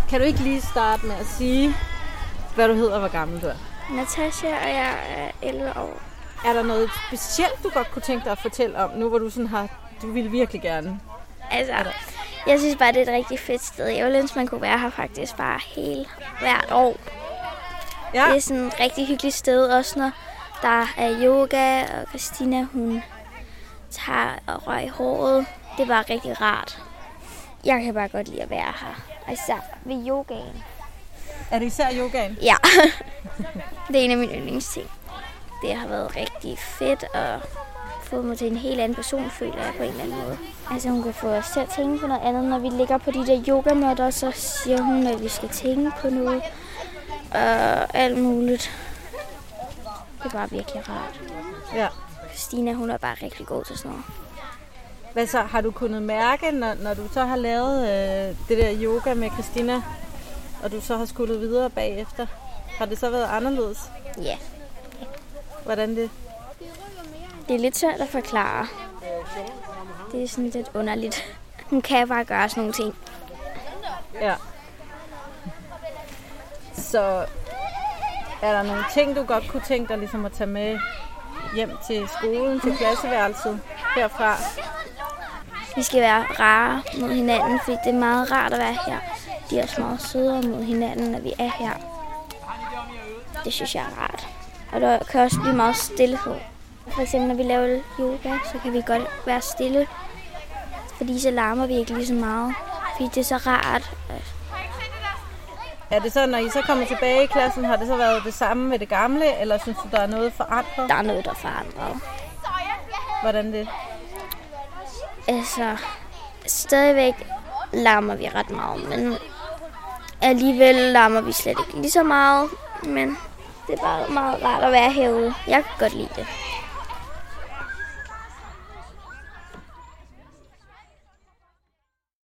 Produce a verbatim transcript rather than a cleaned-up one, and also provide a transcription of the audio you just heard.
Kan du ikke lige starte med at sige, hvad du hedder og hvor gammel du er? Natasha, og jeg er elleve år. Er der noget specielt, du godt kunne tænke dig at fortælle om, nu hvor du sådan har, du ville virkelig gerne? Altså, jeg synes bare, det er et rigtig fedt sted. Jeg ville ønske, man kunne være her faktisk bare hele hvert år. Ja. Det er sådan et rigtig hyggeligt sted, også når der er yoga, og Christina, hun tager og rører i håret. Det er bare rigtig rart. Jeg kan bare godt lide at være her, især ved yogaen. Er det især yogaen? Ja, det er en af mine yndlingsting. Det har været rigtig fedt at få mig til en helt anden person, føler jeg på en eller anden måde. Altså hun kan få os til at tænke på noget andet, når vi ligger på de der yogamåtter, så siger hun, at vi skal tænke på noget og alt muligt. Det er bare virkelig rart. Ja. Christina, hun er bare rigtig god til sådan noget. Hvad så, har du kunnet mærke, når, når du så har lavet øh, det der yoga med Christina, og du så har skullet videre bagefter? Har det så været anderledes? Ja. Hvordan det? Det er lidt svært at forklare. Det er sådan lidt underligt. Hun kan bare gøre sådan nogle ting. Ja. Så er der nogle ting, du godt kunne tænke dig ligesom at tage med hjem til skolen, til klasseværelset herfra? Vi skal være rare mod hinanden, fordi det er meget rart at være her. De er også meget sødere mod hinanden, når vi er her. Det synes jeg er rart. Og der kan også blive meget stillhed. For eksempel når vi laver yoga, så kan vi godt være stille. Fordi så larmer vi ikke lige så meget. Fordi det er så rart. Er det så, når I så kommer tilbage i klassen, har det så været det samme med det gamle, eller synes du, der er noget forandret? Der er noget, der er forandret. Hvordan det? Altså, stadigvæk larmer vi ret meget, men alligevel larmer vi slet ikke lige så meget. Men det er bare meget rart at være herude. Jeg kan godt lide det.